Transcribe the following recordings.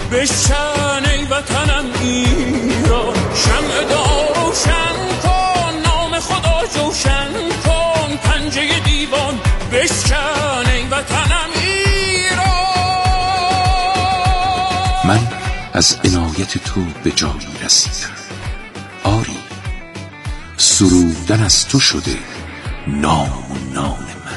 بشکن ای وطنم ایران. شمع دعا روشن کن، نام خدا جوشن کن، پنجه دیوان بشکن ای وطنم ایران. من از عنایت تو به جایی رسیدم، آری سرودن از تو شده نام و نان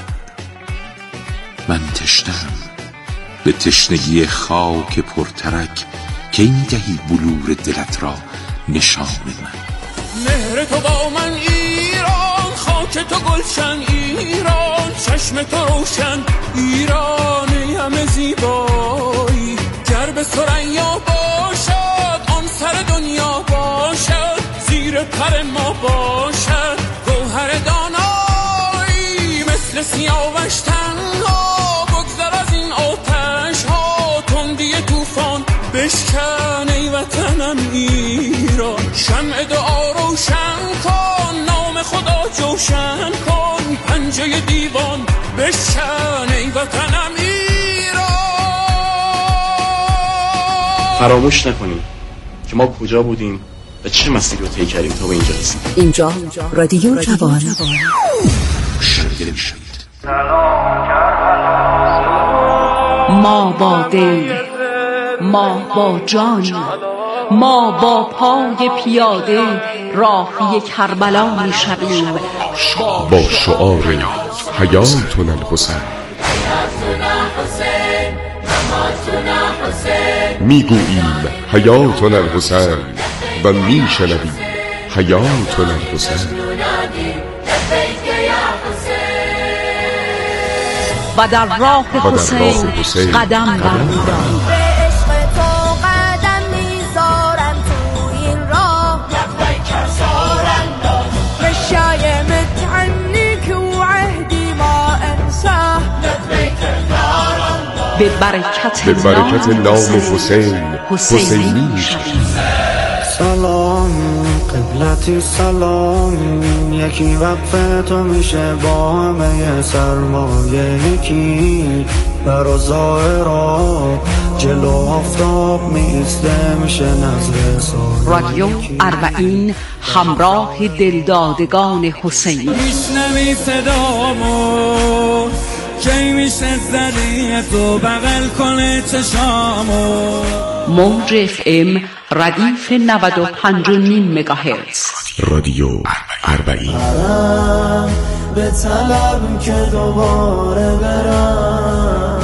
من تشنم به تشنگی خاک پرترک که این گهی بلور دلت را نشان من. مهر تو با من ایران، خاک تو گلشن ایران، چشم تو روشن ایران، همه زیبایی گر به ثریا باشد، آن سر دنیا باشد، زیر پر ما باشد گوهر دانایی مثل سیاوش تنها. بگذر از این آتش ها تندی طوفان بشکن ای وطنم ایران. شمع دعا روشن کن، نام خدا جوشن کن، پنجه دیوان بشکن ای وطنم ایران. فراموش نکنیم که ما کجا بودیم و چه مسیری رو طی کردیم تا به اینجا رسیدیم. اینجا رادیو جوان. ما با دل، ما با جان، ما با پای پیاده راهی کربلا می شویم با شعار حیاتنا الحسین. میگوییم حیاتنا الحسین و میشنویم حیاتنا الحسین. و در راه حسین قدم برمی‌داریم. به عشق تو قدم میذارم تو این راه، لبیک رسول مشای متعنی که عهدی ما انساه، لبیک به برکت نام حسین حسینی میشویم. سلام قبلتی سلام، یکی وقف تو میشه با همه سرمایه، یکی برا ظاهرا جلو آفتاب میسته میشه نظر سال. رادیو اربعین همراه دلدادگان حسینی. میشنوی صدامو کی میشه زدی تو بغل کنه چشامو. موج اف ام ردیف 95.5 مگاهرتز. رادیو اربعین. به طلب که دوباره برم.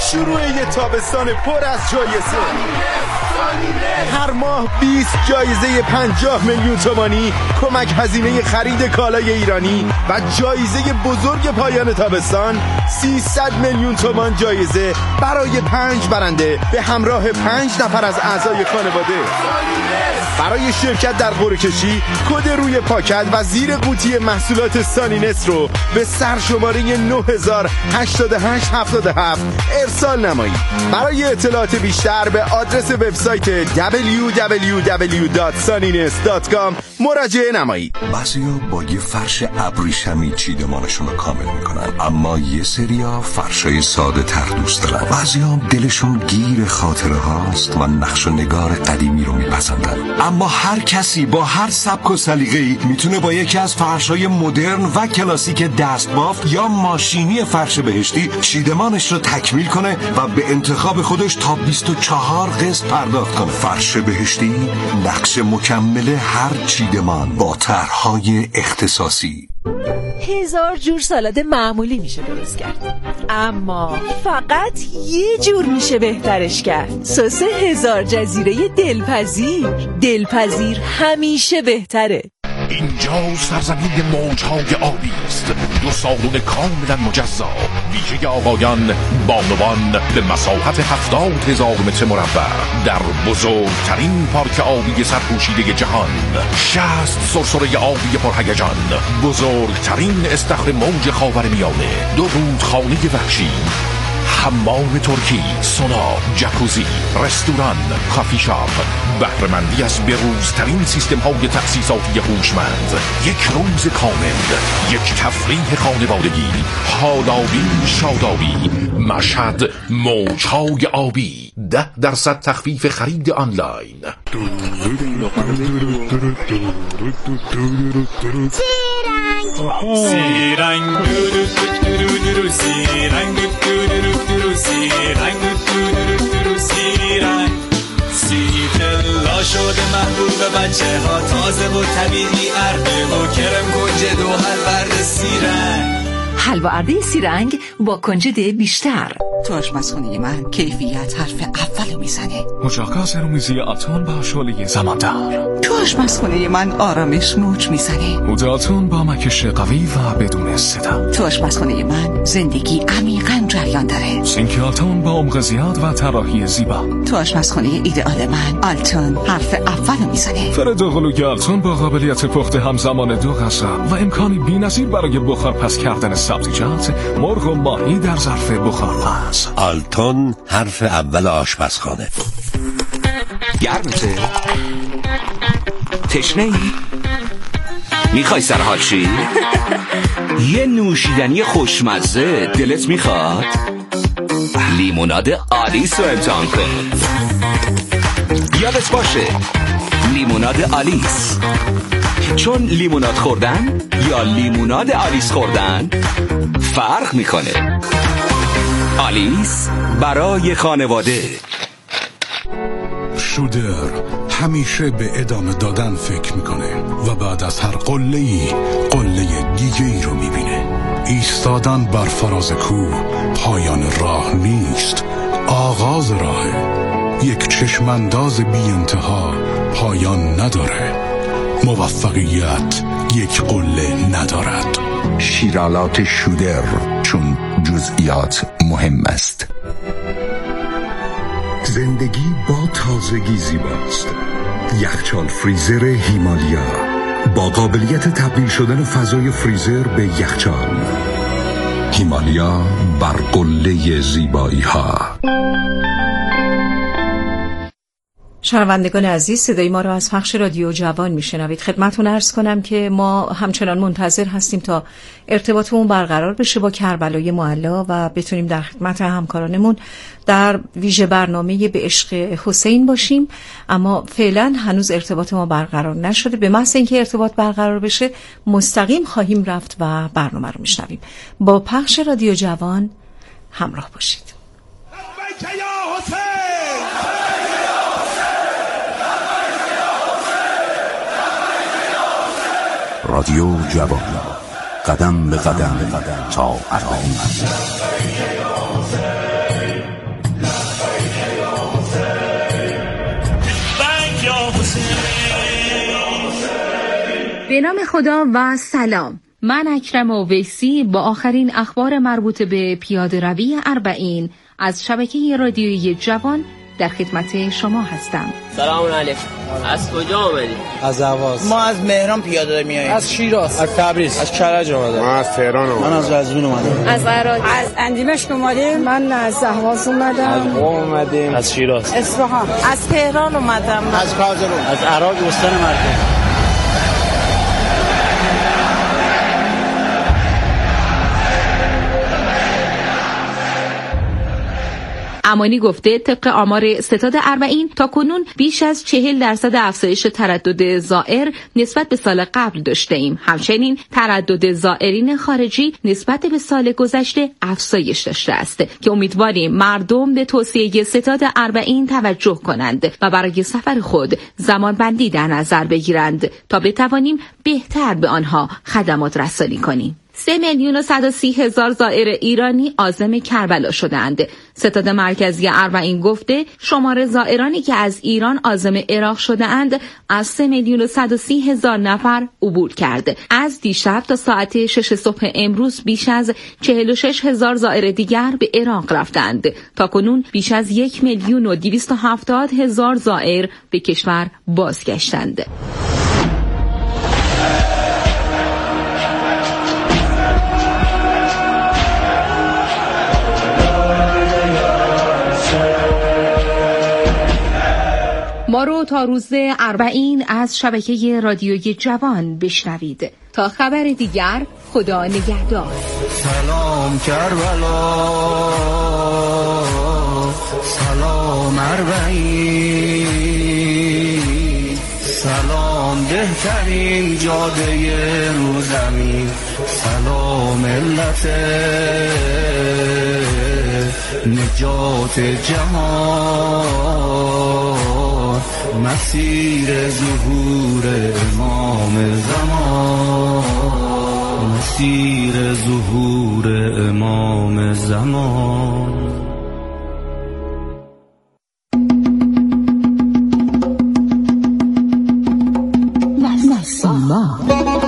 شروع یه تابستان پر از جایزه. هر ماه 20 جایزه 50 میلیون تومانی، کمک هزینه خرید کالای ایرانی و جایزه بزرگ پایان تابستان 300 میلیون تومان جایزه برای 5 برنده به همراه 5 نفر از اعضای خانواده. برای شرکت در قرعه کشی کد روی پاکت و زیر قوطی محصولات سانینس رو به سرشماره 908877 ارسال نمایید. برای اطلاعات بیشتر به آدرس وبسایت www.sanines.com مراجعه نمایید. بعضیا با یه فرش ابریشمی چیدمانشون رو کامل میکنن، اما یه سریا فرشای ساده تر دوست دارن. بعضیا هم دلشون گیر خاطره هاست و نقش و نگار قدیمی رو میپسندن. اما هر کسی با هر سبک و سلیقه‌ای میتونه با یکی از فرشای مدرن و کلاسیک دستبافت یا ماشینی فرش بهشتی چیدمانش رو تکمیل کنه و به انتخاب خودش تا 24 قسط پرداخت کنه. فرش بهشتی، نقش مکمل هر چیدمان با طرح‌های اختصاصی. 1000 جور سالاد معمولی میشه درست کرد، اما فقط یه جور میشه بهترش کرد. سس 1000 جزیره دلپذیر همیشه بهتره. اینجا سرزمین موجهای آبی است، 2 سالن کاملا مجزا، ویژه آقایان بانوان به مساحت 70,000 متر مربع در بزرگترین پارک آبی سرپوشیده جهان. 60 سرسره آبی پرهیجان، بزرگترین استخر موج خاورمیانه، 2 رودخانه وحشی، حمام ترکی، سونا، جکوزی، رستوران، کافی شاپ، بهره‌مندی از بروزترین سیستم های تأسیساتی هوشمند، 1 روز کامل، 1 تفریح خانوادگی، حالابی شادابی. مشهد موجهای آبی، 10% تخفیف خرید آنلاین. سیرنگ شده محبوب بچه ها، تازه و طبیعی، ارده و کرم کنجد و حلورد سیرنگ. حلوا ارده سیرنگ با کنجد بیشتر. تو آشپزخونه من کیفیت حرف اولو میزنه. مجاقات رومیزی آتون با شعله زماندار. تو آشپزخونه من آرامش موج میزنه. آتون با مکش قوی و بدون صدا. تو آشپزخونه من زندگی عمیقاً جریان داره. سینک آتون با عمق زیاد و طراحی زیبا. تو آشپزخونه ایدئال من آلتون حرف اولو میزنه. فرد قلوی آلتون با قابلیت پخت همزمان 2 غذا و امکانی بی‌نظیر برای بخار پس کردن سبزیجات، مرغ و ماهی در ظرف بخارپز. آلتون حرف اول آشپزخانه. گرمته؟ تشنه‌ای؟ میخوای سرحال شی؟ یه نوشیدنی خوشمزه دلت میخواد؟ لیموناد آلیس رو امتحان کن. یادت باشه لیموناد آلیس، چون لیموناد خوردن یا لیموناد آلیس خوردن فرق میکنه. آلیس برای خانواده. شودر همیشه به ادامه دادن فکر میکنه و بعد از هر قله‌ای قله دیگه‌ای رو میبینه. ایستادن بر فراز کوه پایان راه نیست، آغاز راهه. یک چشمانداز بی انتها پایان نداره. موفقیت یک قله ندارد. شیرالات شودر، چون جزئیات مهم است. زندگی با تازگی زیباست. یخچال فریزر هیمالیا با قابلیت تبدیل شدن فضای فریزر به یخچال. هیمالیا بر قله زیبایی ها. شنوندگان عزیز، صدای ما را از پخش رادیو جوان میشنوید. خدمتتون عرض کنم که ما همچنان منتظر هستیم تا ارتباطمون برقرار بشه با کربلای معلا و بتونیم در خدمت همکارانمون در ویژه برنامه به عشق حسین باشیم، اما فعلا هنوز ارتباط ما برقرار نشده. به محض اینکه ارتباط برقرار بشه مستقیم خواهیم رفت و برنامه رو میشنویم. با پخش رادیو جوان همراه باشید. رادیو جوان، قدم به قدم تا 40. به نام خدا و سلام. من اکرم اویسی با آخرین اخبار مربوط به پیاده روی اربعین از شبکه رادیویی جوان در خدمت شما هستم. سلام علیکم. از کجا آمدی؟ از اهواز. ما از مهران پیاده میاییم. از شیراز. از تبریز. از کرج اومدم. من از تهران اومدم. من از قزوین اومدم. از عراق. از اندیمشک اومدیم. من از اهواز اومدم. از قم اومدیم. از شیراز. اصفهان. از تهران اومدم. از کازرون. از عراق استان مرکز. امانی گفته طبق آمار ستاد اربعین تا کنون بیش از 40% افزایش تردد زائر نسبت به سال قبل داشته ایم. همچنین تردد زائرین خارجی نسبت به سال گذشته افزایش داشته است که امیدواریم مردم به توصیه ستاد اربعین توجه کنند و برای سفر خود زمان بندی در نظر بگیرند تا بتوانیم بهتر به آنها خدمات رسانی کنیم. 3,130,000 زائر ایرانی عازم کربلا شدند. ستاد مرکزی اربعین گفته شمار زائرانی که از ایران عازم عراق شده اند از 3,130,000 نفر عبور کرد. از دیشب تا ساعت 6 صبح امروز بیش از 46,000 زائر دیگر به عراق رفتند. تا کنون بیش از 1,270,000 زائر به کشور بازگشتند. ما رو تا روز اربعین از شبکه رادیویی جوان بشنوید. تا خبر دیگر خدا نگهدار. سلام کربلا، سلام اربعین، سلام بهترین جاده رو زمین، سلام ملت نجات جهان، مسیر ظهور امام زمان، مسیر ظهور امام زمان. نسیما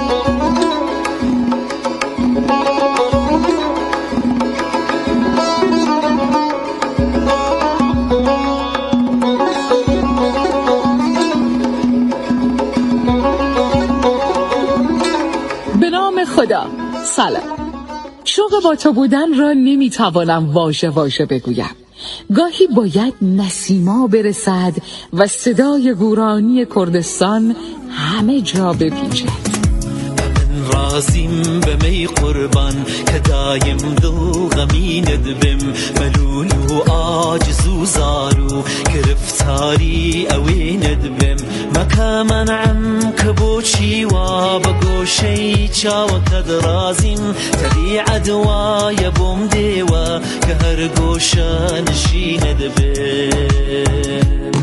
خدا. سلام. شوق با تو بودن را نمیتوانم واژه واژه بگویم. گاهی باید نسیما برسد و صدای گورانی کردستان همه جا بپیچد. رازیم به می قربان که دایم دو غمی ندبم، ملول و عاجز و زارو گرفتاری اوی ندبم، مکا منعم کبوچی و بگوشی چاو کد رازیم تلی عدوای بوم دیوا که هر گوشا نشی ندبم.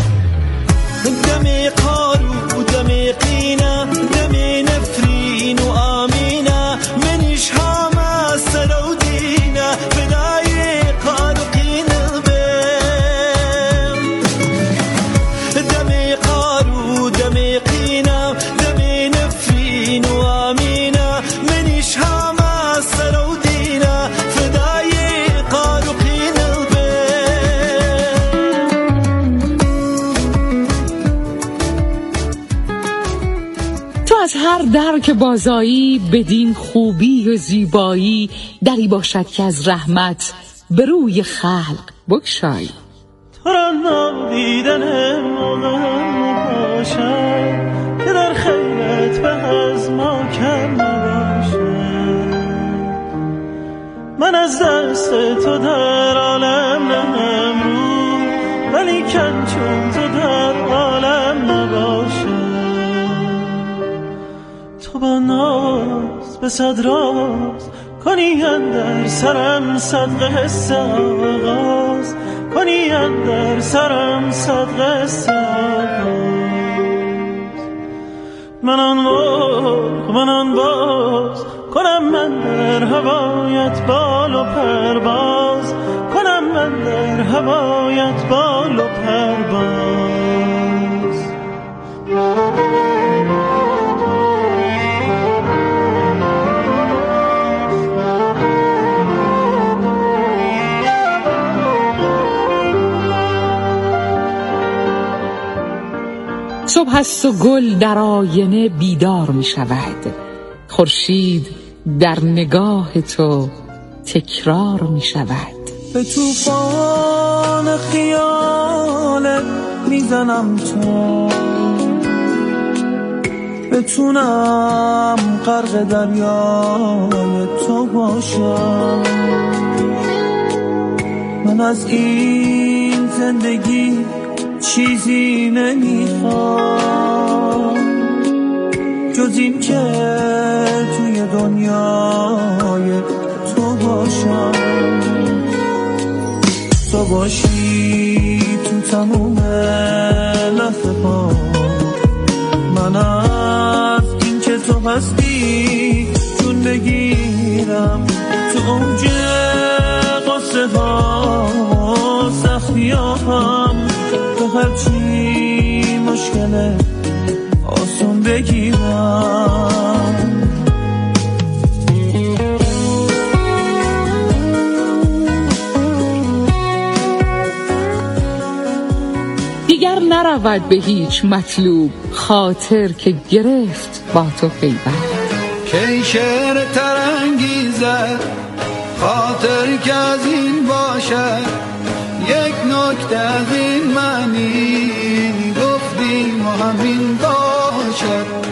دمی قارو دمی قینا دمی نفرین و آمینا منش هاما سرو دینا فدای قارو قینا بم. دمی قارو دمی قینا دمی نفرین و آمینا منش هاما سرو دینا فدای قارو قینا بم. از هر در که بازایی بدین خوبی و زیبایی، دری باشد که از رحمت به روی خلق بگشایی. تو را نادیدن موقع باشد که در خیرت به از ما کم نباشد. من از دست تو در عالم نمرو، ولی کن چون تو در عالم نباشد. تو با ناز به صد راز کنی اندر سرم صدقه حس آغاز، کنی اندر سرم صدقه حس آغاز. من آن باز کنم من در هوایت بال و پرواز، کنم من در هوایت بال و پرواز. صبح است و گل در آینه بیدار می شود، خورشید در نگاه تو تکرار می شود. به طوفان خیالت میزنم تا بتونم غرق دریای تو باشم. من از این زندگی چیزی نمیخوام جز این که توی دنیای تو باشم. تو باشی تو تموم لحظه ها، من از این که تو هستی جون بگیرم. تو اوج قصه ها سختی هم به هرچی مشکله آسون بگیرم. دیگر نرود به هیچ مطلوب خاطر که گرفت با تو پیوند. کی شعر ترانگیزه خاطر که از این باشد، یک نکته از این معنی گفتیم و همین باشد.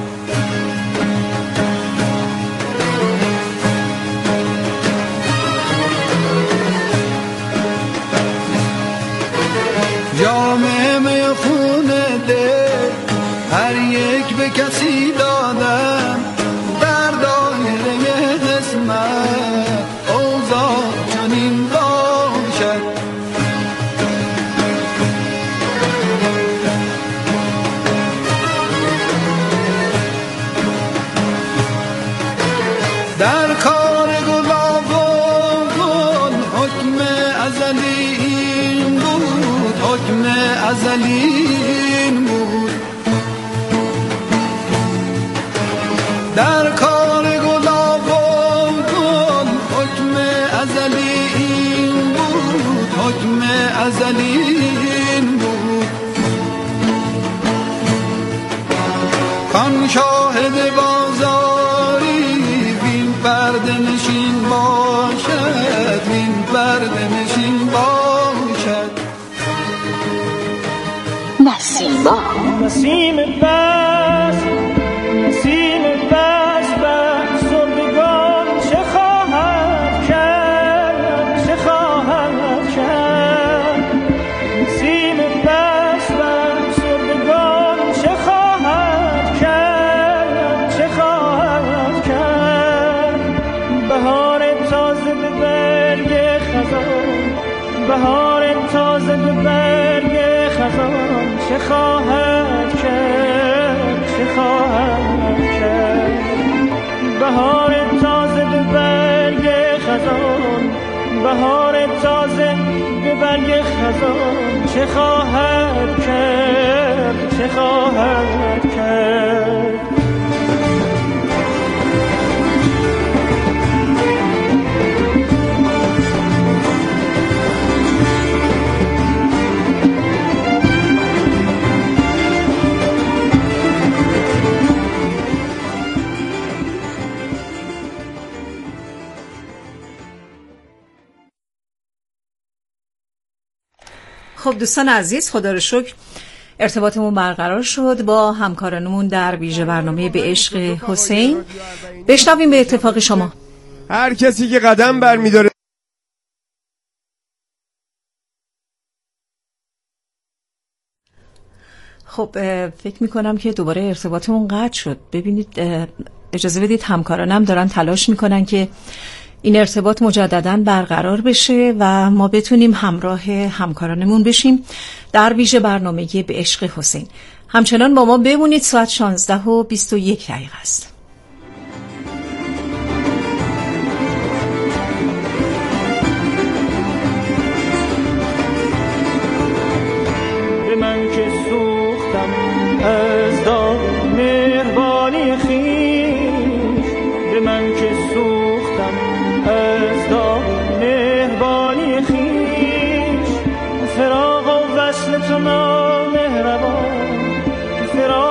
جامعه میخونه ده هر یک به کسی دادم، در دایره قسمت اوضاع چنین باشد. در کار گلاب و گل حکم ازلی این بود، حکم ازلی این بود. در کار گلاب و گل حکم ازلی این بود، حکم ازلی این بود. کان شاهد بازاری بین پرده نشین باشد، بین پرده نشین باشد. نسیما نسیم بس، نسیم بس بس زندگان چه خواهد کرد، چه خواهد کرد. نسیم بس بس زندگان چه خواهد کرد، چه خواهد کرد. بهار تازه به برگ خزان، بهار تازه به برگ خزان چه خواهد کرد، چه خواهد کرد. بهار تازه به برگ خزان، بهار تازه به برگ خزان چه خواهد کرد، چه خواهد کرد. خب دوستان عزیز، خدا رو شکر ارتباطمون برقرار شد با همکارانمون در ویژه برنامه به عشق حسین. بشنویم به اتفاق شما. هر کسی که قدم برمی‌داره خب فکر میکنم که دوباره ارتباطمون قطع شد. ببینید اجازه بدید، همکارانم دارن تلاش میکنن که این ارتباط مجدداً برقرار بشه و ما بتونیم همراه همکارانمون بشیم در ویژه برنامه به عشق حسین. همچنان با ما بمونید. ساعت 16:21 است. به من که سوختم از داغ مهربانی خویش، به من که سوختم از داغ مهربانی خویش. فراق و وصل تو نامهربان، فراق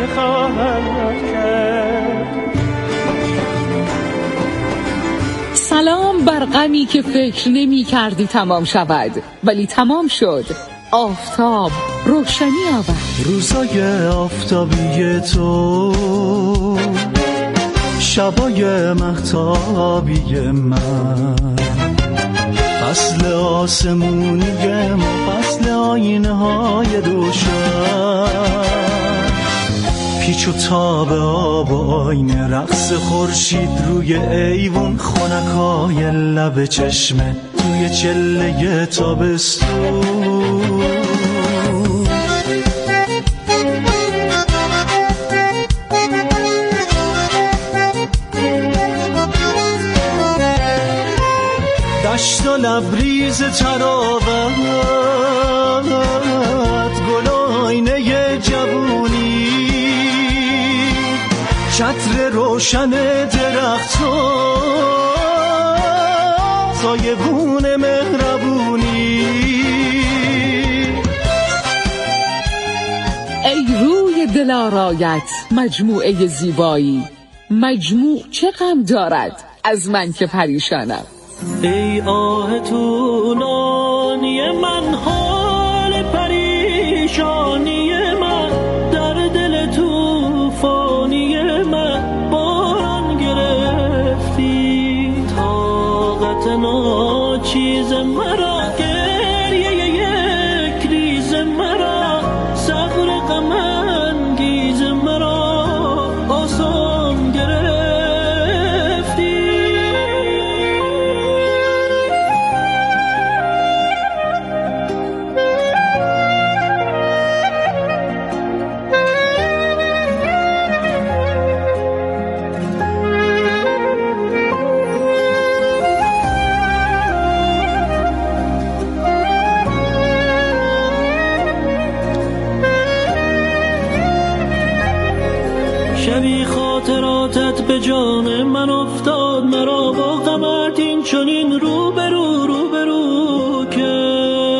خواهم کرد. سلام بر غمی که فکر نمی کردی تمام شود ولی تمام شد. آفتاب روشنی آورد. روزای آفتابی تو، شبای مهتابی من، فصل آسمونی ما، فصل آینه های روشن، پیچ و تاب آب و آینه، رقص خورشید روی ایوون، خنکای لب چشمه توی چله تابستون. دشت و لبریز تراوت، گل و آینه جوونی، چتر روشن درختان، سایبون مهربونی. ای روی دلارایت مجموعه زیبایی، مجموع چه غم دارد از من که پریشانم. ای آه طولانی من، حال پریشانی من، در دل توفانی من باران گرفتی. طاقت ناچیز مرا، گریه یک ریز مرا، صبر غم انگیز مرا آسان گرفتی. شبی خاطراتت به جان من افتاد، مرا با غمت این چنین روبرو روبرو که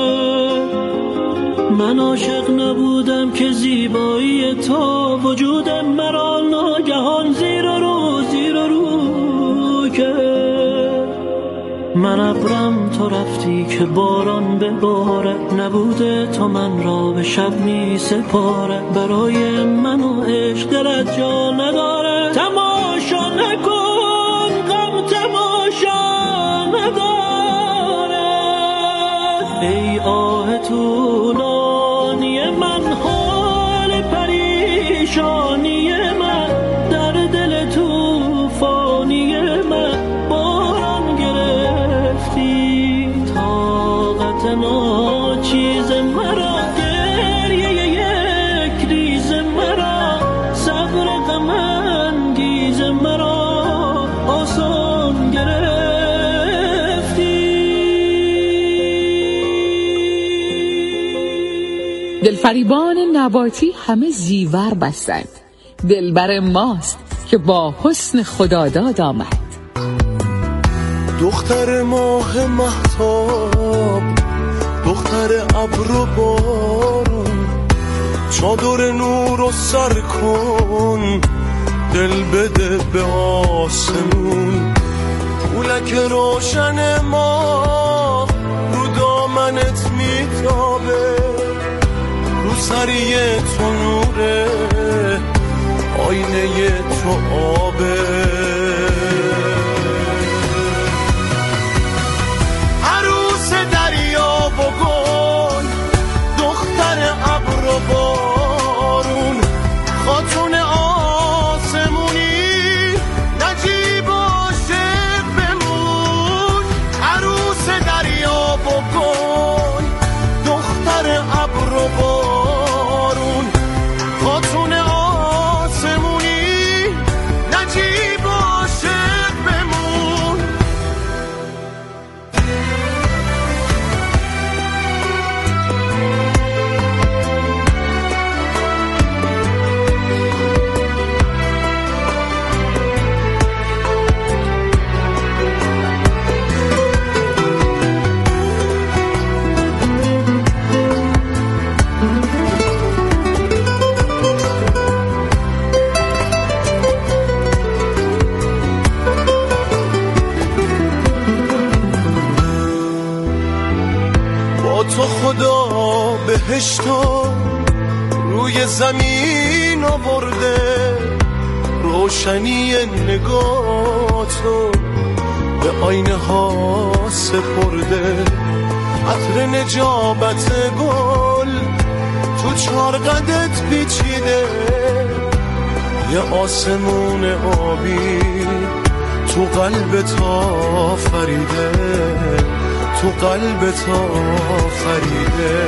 من عاشق نبودم که زیبایی تو وجودم مرا ناگهان زیر و رو که من ابرم تو رفتی که باران ببارد، نبوده تو من را به شب می سپارد. برای من و عشق دلت جا نداره، تماشا نکن غم تماشا نداره. ای آه طولانی من، حال پریشانی من، در دل توفانی من باران گرفتی. طاقت ناچیز مرا، گریه یک ریز مرا، صبر غم انگیز مرا آسان گرفتی. دلفریبان نباتی همه زیور بستند، دلبر ماست که با حسن خداداد آمد. دختر ماه مهتاب، دختر ابر و بارون، چادر نور و سر کن، دل بده به آسمون. پولک روشن ما رو دامنت میتابه، رو سری تو نوره، آینه تو آبه. عروس دریا و گل، دختر ابر و بارون، خاتون آسمونی، نجیب عاشق بمون. عروس دریا و گل، دختر ابر و بارون، خاتون آسمونی، نجیب بهشتو روی زمین آورده، روشنی نگاهتو به آینه ها سپرده، عطر نجابت گل تو چار قدت پیچیده، یه آسمون آبی تو قلبت آفریده، تو قلبت آفریده.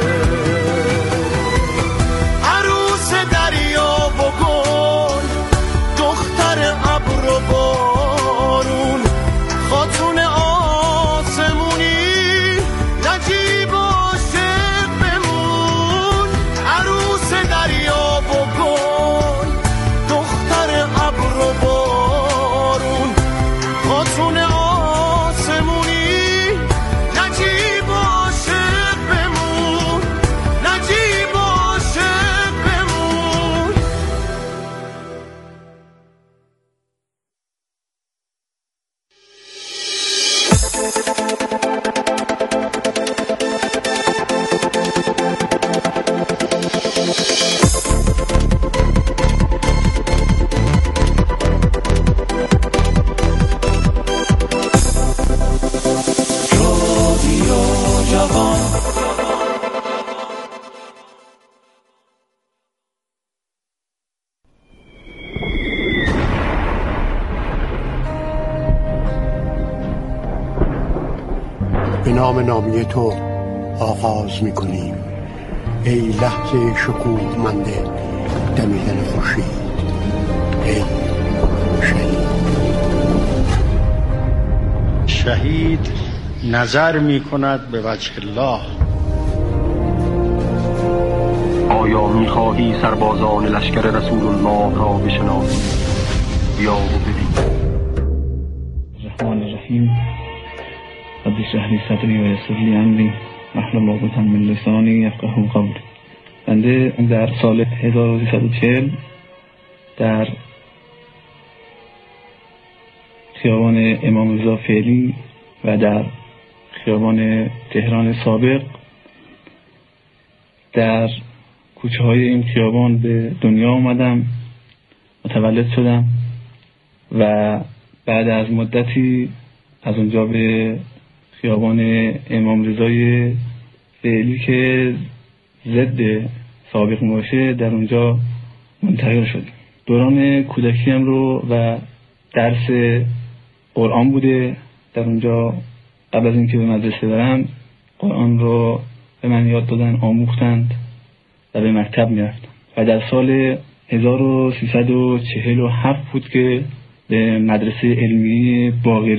عروس دریا و گل، دختر ابر و بارون، خاتون آسمونی، نجیب عاشق بمون. عروس دریا و گل، دختر ابر و بارون، خاتون آسمونی، نجیب عاشق بمون، نجیب عاشق بمون. به نام نامی تو آغاز می‌کنیم ای لحظه شکوهمند دمیدن خورشید، ای شهید نظر می‌کند به وجه الله. آیا می‌خواهی سربازان لشکر رسول الله را بشناسی؟ بیا و ببین. الرحمن الرحیم. رب اشرح لی صدری و یسر لی امری واحلل عقدة من لسانی یفقهوا قولی. بنده در سال 1340 در خیابان امام رضا فعلی و در خیابان تهران سابق در کوچه های این خیابان به دنیا آمدم، متولد شدم و بعد از مدتی از اونجا به خیابان امام رضای فعلی که ضد سابق باشه در اونجا منتقل شدیم. دوران کودکیم رو و درس قرآن بوده در اونجا. قبل از اینکه به مدرسه برم قرآن رو به من یاد دادن، آموختند و به مکتب میرفتم و در سال 1347 بود که به مدرسه علمی باقری